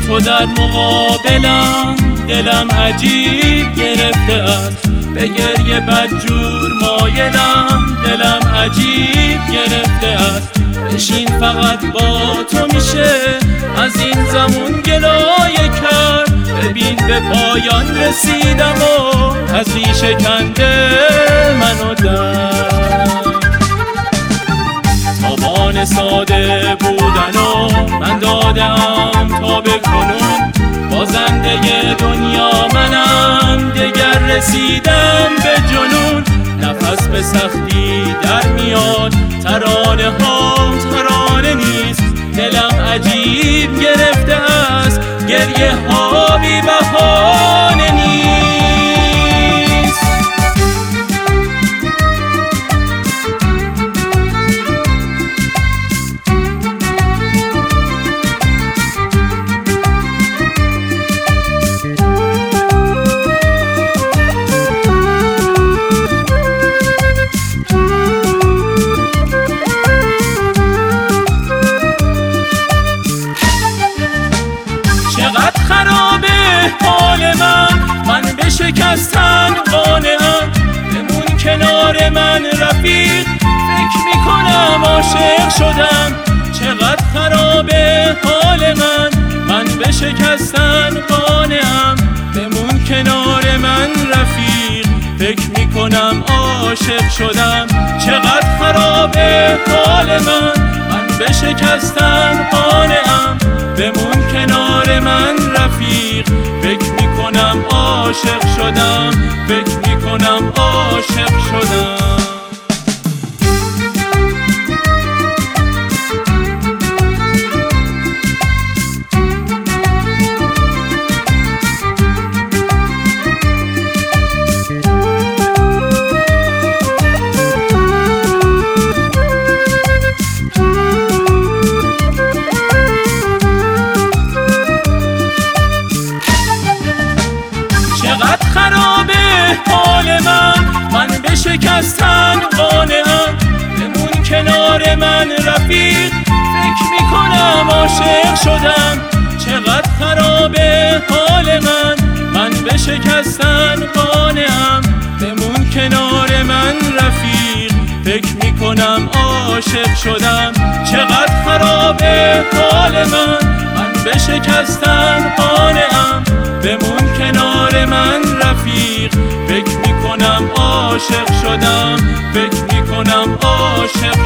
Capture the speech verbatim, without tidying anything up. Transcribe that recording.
تو در مقابلم دلم عجیب گرفته است، به گریه بدجور مایلم دلم عجیب گرفته است. بشین فقط با تو میشه از این زمون گلایه کرد، ببین به پایان رسیدم و هستی شکنده منو درد. تابان ساده بودن و من دادم تا بکنم، بازنده دنیا منم دگر رسیدم به جنون. نفس به سختی در میاد، ترانه ها ترانه نیست، دلم عجیب گرفته است، گریه ها بی بهانه نیست. حال من من به شکستن قانعم، بمون کنار من رفیق، فکر میکنم عاشق شدم. چقدر خرابه حال من من به شکستن قانعم، بمون کنار من رفیق، فکر میکنم عاشق شدم. چقدر خرابه حال من من به شکستن قانعم، بمون کنار من رفیق، فکر میکنم عاشق شدم، فکر میکنم عاشق شدم. چقدر خرابه حال من من به شکستن قانعم، بمون کنار من رفیق، فکر میکنم عاشق شدم. چقدر خرابه حال من من به شکستن قانعم، بمون کنار من رفیق، فکر میکنم عاشق شدم. چقدر خرابه حال من من به شکستن قانعم، بمون کنار من رفیق، فکر میکنم عاشق شدم، فکر میکنم عاشق